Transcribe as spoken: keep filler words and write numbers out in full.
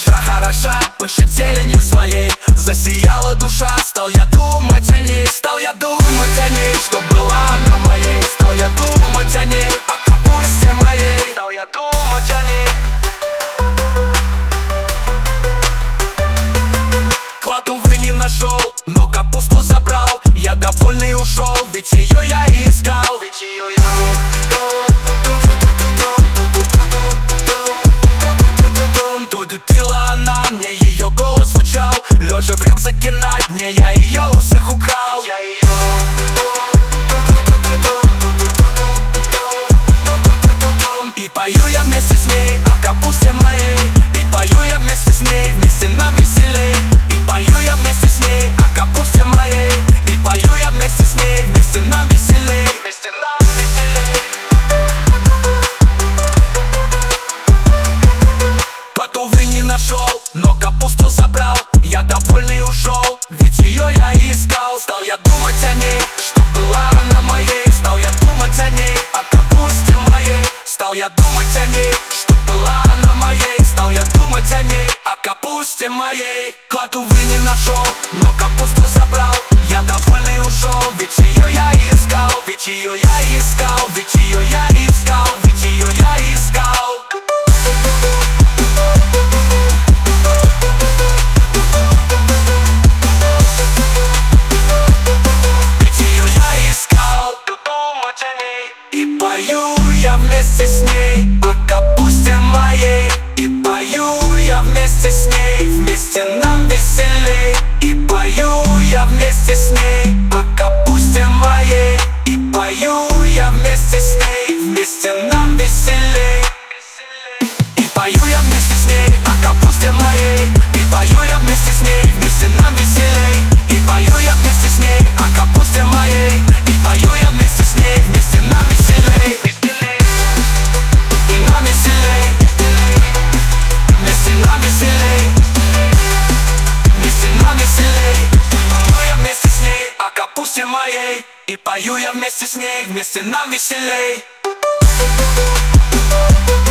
Свежа, хороша, пышет зеленью своей. Засияла душа, стал я думать о ней. Стал я думать о ней, что была она моей. Стал я думать о ней, о капусте моей. Стал я думать о ней. Клад, увы, не нашел, но капусту забрал. Я довольный ушел, ведь ее я искал. Ведь ее я Тудутила она, мне ее голос звучал. Лежа в рюкзаке на дне, я ее у всех украл. Я ее И пою я вместе с ней о капусте моей. И пою я вместе с ней, вместе нам веселей. И пою я вместе с ней о капусте моей. И пою я вместе с ней, вместе нам веселей. Вместе нам веселей. Клад, увы, не нашел, но капусту забрал. Я довольный ушел, ведь ее я искал. Стал я думать о ней, что была она моей. Стал я думать о ней, о капусте моей. Стал я думать о ней, что была она моей. Стал я думать о ней, о капусте моей. Клад, увы, не нашел, но капусту забрал. Я довольный ушел, ведь ее я искал. Ведь ее я искал, ведь ее я искал. Ведь ее я искал. И пою я вместе с ней о капусте моей. И пою я вместе с ней, вместе нам веселей. И пою я вместе с ней о капусте моей. И пою я вместе с ней, вместе нам веселей. И пою я вместе с ней о капусте моей. И пою я вместе с ней, вместе нам веселей. И пою я вместе с ней о капусте моей. И пою я вместе с ней, вместе нам веселей. И нам веселей. Вместе нам веселей. Вместе нам веселей. Пою я вместе с ней о капусте моей. И пою я вместе с ней, вместе нам веселей.